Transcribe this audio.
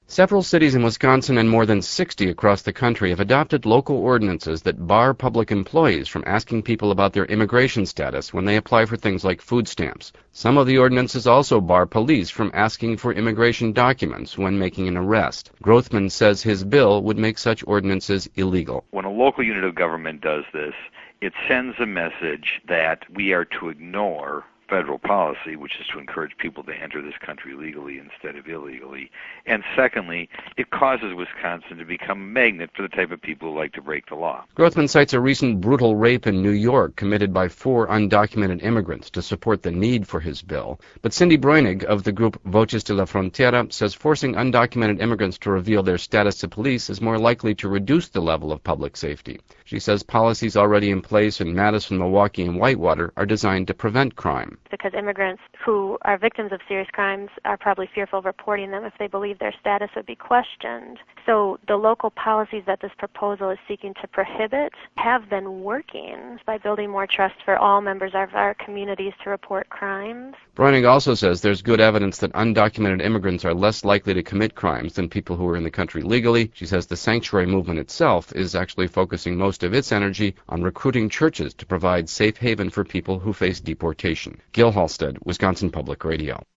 Several cities in Wisconsin and more than 60 across the country have adopted local ordinances that bar public employees from asking people about their immigration status when they apply for things like food stamps. Some of the ordinances also bar police from asking for immigration documents when making an arrest. Grothman says his bill would make such ordinances illegal. When a local unit of government does this, it sends a message that we are to ignore federal policy, which is to encourage people to enter this country legally instead of illegally. And secondly, it causes Wisconsin to become a magnet for the type of people who like to break the law. Grothman cites a recent brutal rape in New York committed by 4 undocumented immigrants to support the need for his bill. But Cindy Breunig of the group Voces de la Frontera says forcing undocumented immigrants to reveal their status to police is more likely to reduce the level of public safety. She says policies already in place in Madison, Milwaukee, and Whitewater are designed to prevent crime. Because immigrants who are victims of serious crimes are probably fearful of reporting them if they believe their status would be questioned. So the local policies that this proposal is seeking to prohibit have been working by building more trust for all members of our communities to report crimes. Breunig also says there's good evidence that undocumented immigrants are less likely to commit crimes than people who are in the country legally. She says the sanctuary movement itself is actually focusing most of its energy on recruiting churches to provide safe haven for people who face deportation. Gil Halstead, Wisconsin Public Radio.